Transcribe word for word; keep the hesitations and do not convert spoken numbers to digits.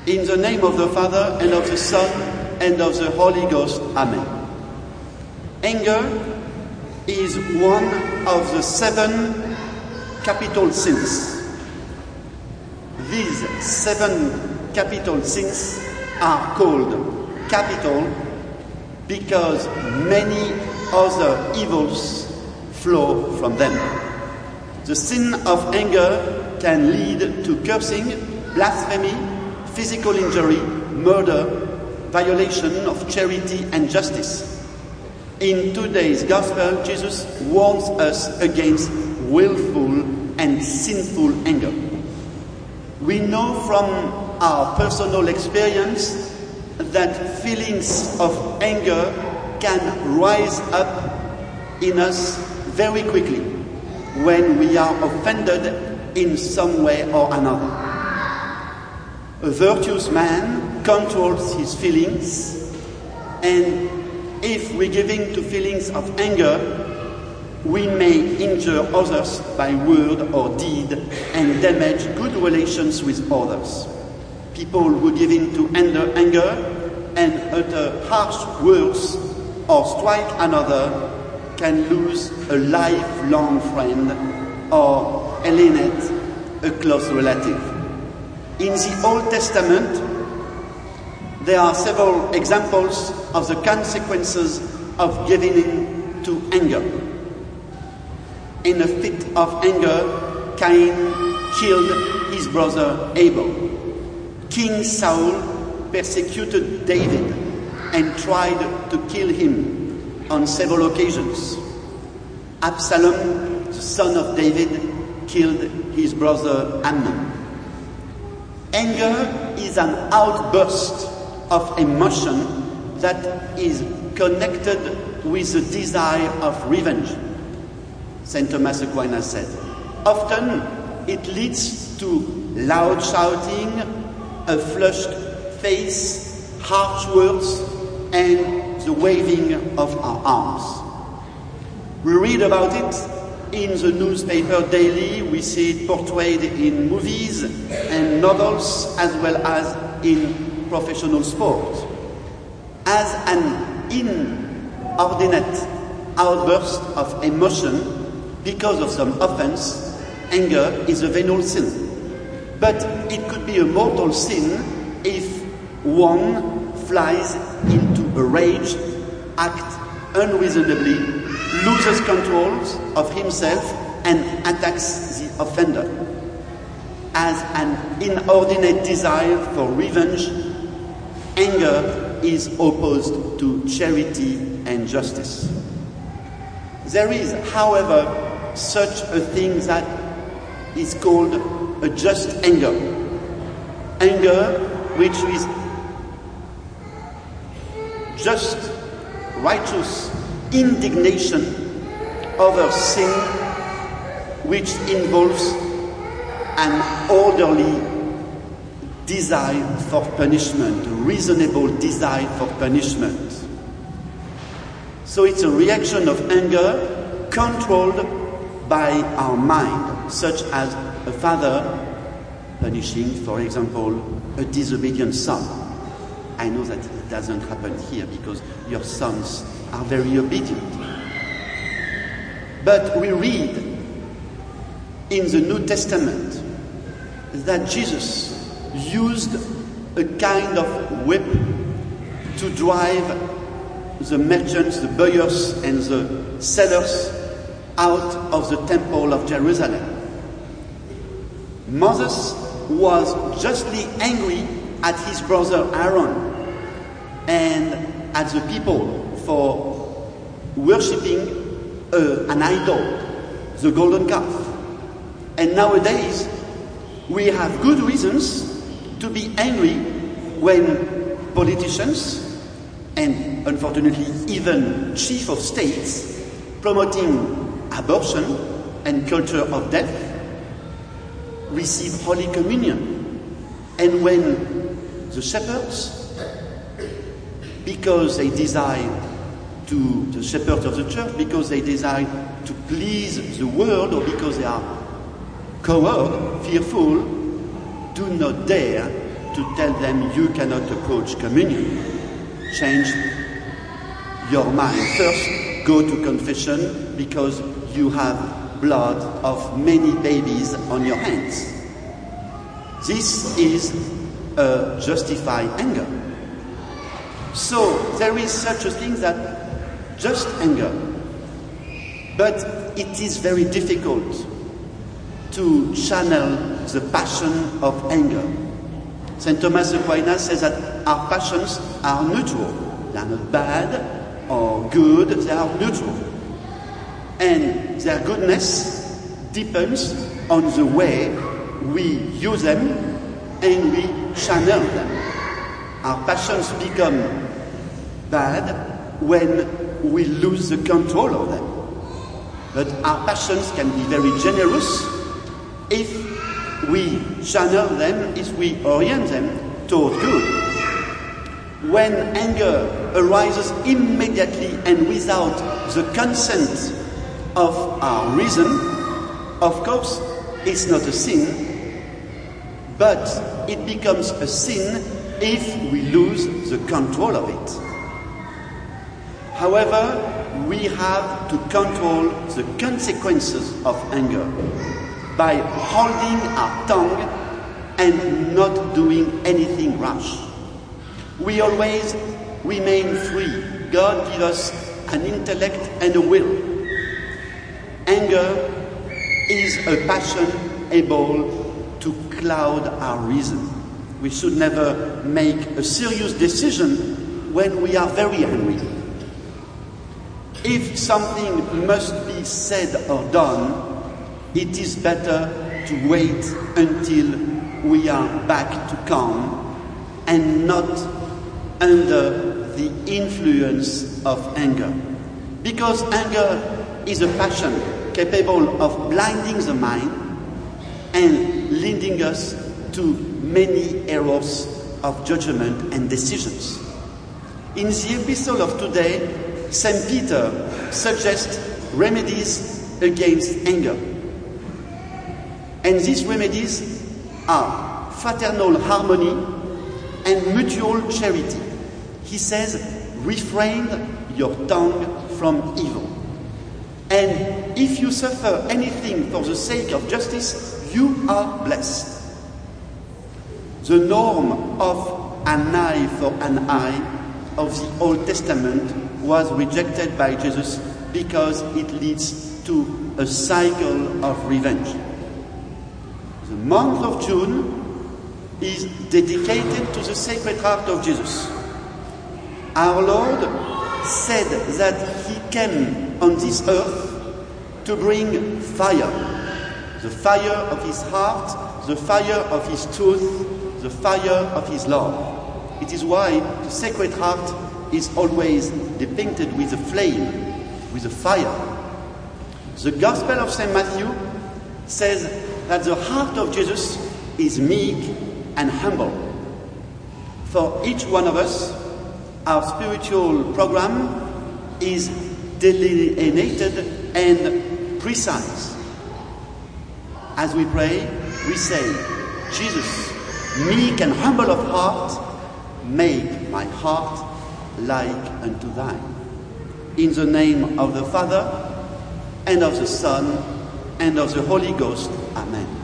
In the name of the Father, and of the Son, and of the Holy Ghost. Amen. Anger is one of the seven capital sins. These seven capital sins are called capital because many other evils flow from them. The sin of anger can lead to cursing, blasphemy, physical injury, murder, violation of charity and justice. In today's Gospel, Jesus warns us against willful and sinful anger. We know from our personal experience that feelings of anger can rise up in us very quickly when we are offended in some way or another. A virtuous man controls his feelings, and if we give in to feelings of anger, we may injure others by word or deed and damage good relations with others. People who give in to anger, anger and utter harsh words or strike another can lose a lifelong friend or alienate a close relative. In the Old Testament, there are several examples of the consequences of giving in to anger. In a fit of anger, Cain killed his brother Abel. King Saul persecuted David and tried to kill him on several occasions. Absalom, the son of David, killed his brother Amnon. Anger is an outburst of emotion that is connected with the desire of revenge. Saint Thomas Aquinas said, often it leads to loud shouting, a flushed face, harsh words, and the waving of our arms. We read about it in the newspaper daily, we see it portrayed in movies and novels as well as in professional sport. As an inordinate outburst of emotion because of some offense, anger is a venial sin. But it could be a mortal sin if one flies into a rage, acts unreasonably, loses control of himself and attacks the offender. As an inordinate desire for revenge, anger is opposed to charity and justice. There is, however, such a thing that is called a just anger. Anger which is just, righteous indignation over sin which involves an orderly desire for punishment, a reasonable desire for punishment. So it's a reaction of anger controlled by our mind, such as a father punishing, for example, a disobedient son. I know that it doesn't happen here because your sons are very obedient. But we read in the New Testament that Jesus used a kind of whip to drive the merchants, the buyers and the sellers out of the temple of Jerusalem. Moses was justly angry at his brother Aaron and at the people for worshipping uh, an idol, the golden calf. And nowadays, we have good reasons to be angry when politicians, and unfortunately even chief of states, promoting abortion and culture of death, receive Holy Communion. And when the shepherds, because they desire to, the shepherds of the church, because they desire to please the world, or because they are coward, fearful, do not dare to tell them you cannot approach communion. Change your mind. First, go to confession because you have blood of many babies on your hands. This is a justified anger. So there is such a thing that just anger, but it is very difficult to channel the passion of anger. Saint Thomas Aquinas says that our passions are neutral. They are not bad or good, they are neutral. And their goodness depends on the way we use them and we channel them. Our passions become bad when we lose the control of them. But our passions can be very generous if we channel them, if we orient them toward good. When anger arises immediately and without the consent of our reason, of course, it's not a sin, but it becomes a sin if we lose the control of it. However, we have to control the consequences of anger by holding our tongue and not doing anything rash. We always remain free. God gives us an intellect and a will. Anger is a passion able to cloud our reason. We should never make a serious decision when we are very angry. If something must be said or done, it is better to wait until we are back to calm and not under the influence of anger. Because anger is a passion capable of blinding the mind and leading us to many errors of judgment and decisions. In the epistle of today, Saint Peter suggests remedies against anger. And these remedies are fraternal harmony and mutual charity. He says, refrain your tongue from evil. And if you suffer anything for the sake of justice, you are blessed. The norm of an eye for an eye of the Old Testament was rejected by Jesus because it leads to a cycle of revenge. The month of June is dedicated to the Sacred Heart of Jesus. Our Lord said that He came on this earth to bring fire. The fire of His heart, the fire of His truth, the fire of His love. It is why the Sacred Heart is always depicted with a flame, with a fire. The Gospel of Saint Matthew says that the heart of Jesus is meek and humble. For each one of us, our spiritual program is delineated and precise. As we pray, we say, Jesus, meek and humble of heart, make my heart like unto thine. In the name of the Father, and of the Son, and of the Holy Ghost. Amen.